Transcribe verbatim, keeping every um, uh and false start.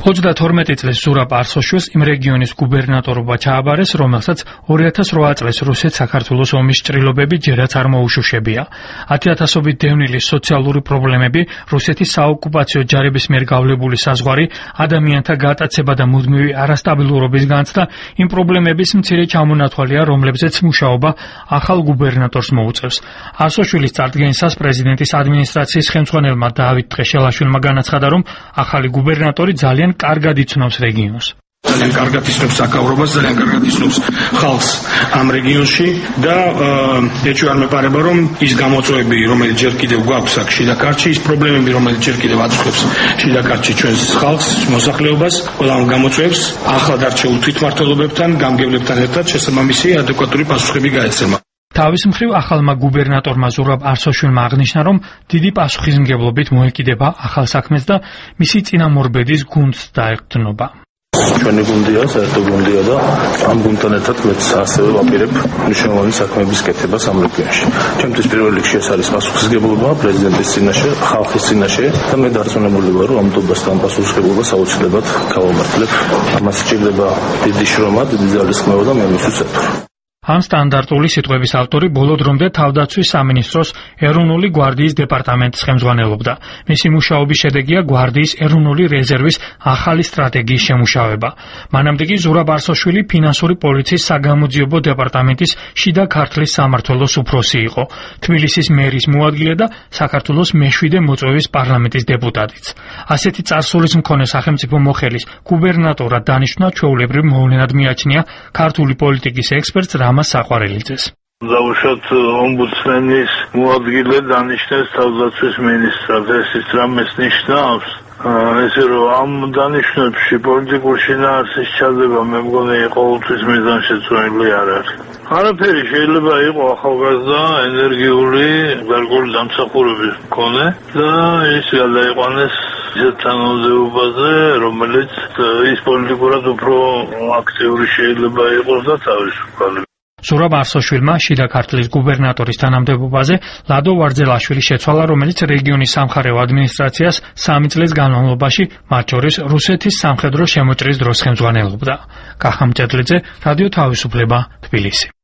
ოცდათორმეტი წლის ზურაბ არსოშვილს იმ რეგიონის გუბერნატორობა ჩააბარეს, რომელსაც ორი ათას რვა წლის რუსეთ-საქართველოს ომის ჭრილობები ჯერაც არ მოუშუშებია. ათი ათასობით დევნილის სოციალური პრობლემები, რუსეთის საოკუპაციო ჯარების მიერ გავლებული საზღვარი, ადამიანთა გატაცება და მუდმივი არასტაბილურობის განცდა იმ პრობლემების მცირე ჩამონათვალია, რომლებზეც მუშაობა ახალ გუბერნატორს მოუწევს. არსოშვილის წარდგენისას პრეზიდენტის ადმინისტრაციის ხელმძღვანელმა დავით ტყეშელაშვილმა განაცხადა, რომ ახალი გუბერნატორი ძალიან კარგად იცნობს რეგიონს. ძალიან კარგად იცნობს საკავრობას, ძალიან კარგად იცნობს ხალხს ამ რეგიონში და ეჭვი არ მეპარება, რომ ის გამოწვევები, რომელიც ჯერ კიდევ გვაქვს აქ შიდა ქართლში, ის პრობლემები, რომელიც ჯერ კიდევ აწყობს შიდა ქართლში ჩვენს ხალხს, მოსახლეობას, ყველა ამ გამოწვევებს ახლად არჩეულ თვითმმართველობებთან, გამგებლებთან ერთად შესაბამისი ადეკვატური პასუხები გაეცემა. თავის მხრივ ახალმა გუბერნატორმა ზურაბ არსოშვილმა აღნიშნა, რომ დიდი პასუხისმგებლობით მოეკიდება ახალ საქმეს და მისი წინამორბედის გუნდს დაეყრდნობა. ჩვენი გუნდია, საერთო გუნდია და ამ გუნდთან ერთად მეც ასევე ვაპირებ მნიშვნელოვანი საქმეების კეთებას ამ რეგიონში. ჩემთვის პირველ რიგში ეს არის პასუხისმგებლობა პრეზიდენტის წინაშე, ხალხის წინაშე და მე დარწმუნებული ვარ, რომ ამ დობასთან პასუხისმგებლობას აუცილებლად გავამართლებ. ამას სჭირდება დიდი შრომა, დიდი ძალისხმევა და მე მისთვის ვეთქვი. ამ სტანდარტული სიტყვების ავტორი ბოლო დრომდე თავდაცვის სამინისტროს ეროვნული გვარდიის დეპარტამენტის ხელმძღვანელობდა. მისი მუშაობის შედეგია გვარდიის ეროვნული რეზერვის ახალი სტრატეგიის შემუშავება. მანამდე კი ზურაბ არსოშვილი ფინანსური პოლიციის საგამოძიებო დეპარტამენტის შიდა ქართლის სამმართველოს უფროსი იყო. თბილისის მერის მოადგილე და საქართველოს მეშვიდე მოწვევის პარლამენტის დეპუტატიც. ასეთი წარსულის მქონე სახელმწიფო მოხელის გუბერნატორად დანიშვნა ჩვეულებრივ მოვლენად მიაჩნია ქართული პოლიტიკის ექსპერტს რამაზ საყვარელიძეს. დავუშვათ ომბუდსმენის მოადგილე დანიშნეს თავდაცვის მინისტრად. ეს ის რამეს ნიშნავს? ესე რომ ამ დანიშვნებში პოლიტიკურ შინაარსის ჩადება მე მგონი ყოველთვის მიზანშეწონილი არ არის. არაფერი შეიძლება იყოს ახალგაზრდა, ენერგიული, გარკვეული დამსახურების მქონე და ის გადაიყვანეს ისეთ თანამდებობაზე, რომელიც ის პოლიტიკურად უფრო აქტიური შეიძლება იყოს და თავისუფალი. ზურაბ არსოშვილმა შიდა ქართლის გუბერნატორის თანამდებობაზე ლადო ვარძელაშვილი შეცვალა, რომელიც რეგიონის სამხარეო ადმინისტრაციას სამი წლის განმავლობაში, მათ შორის რუსეთის სამხედრო შემოჭრის დროს ხელმძღვანელობდა. კახა მჭედლიძე, რადიო თავისუფლება, თბილისი.